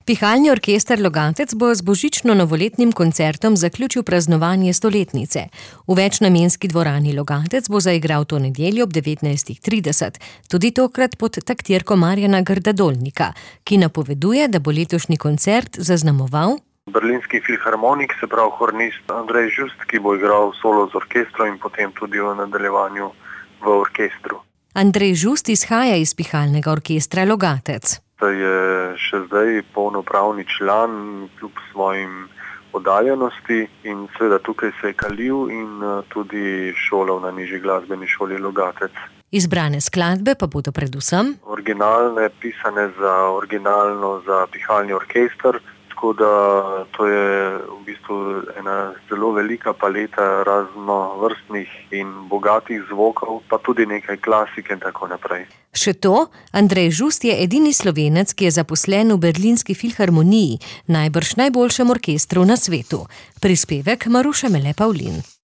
Pihalni orkester Logatec bo z božično-novoletnim koncertom zaključil praznovanje stoletnice. V večnamenski dvorani Logatec bo zaigral to nedeljo ob 19:30, tudi tokrat pod taktirko Marjana Grdadolnika, ki napoveduje, da bo letošnji koncert zaznamoval Berlinski filharmonik, se pravi hornist Andrej Just, ki bo igral solo z orkestrom in potem tudi v nadaljevanju v orkestru. Andrej Just izhaja iz Pihalnega orkestra Logatec. Je še zdaj polnopravni član kljub svojim oddaljenosti in seveda tukaj se je kalil in tudi šolal na nižji glasbeni šoli Logatec. Izbrane skladbe pa bodo predvsem originalne, pisane za pihalni orkester, tako da to je v bistvu ena zelo velika paleta raznovrstnih in bogatih zvokov, pa tudi nekaj klasike in tako naprej. Še to, Andrej Just je edini Slovenec, ki je zaposlen v Berlinski filharmoniji, najbrž najboljšem orkestru na svetu. Prispevek Maruše Mele Pavlin.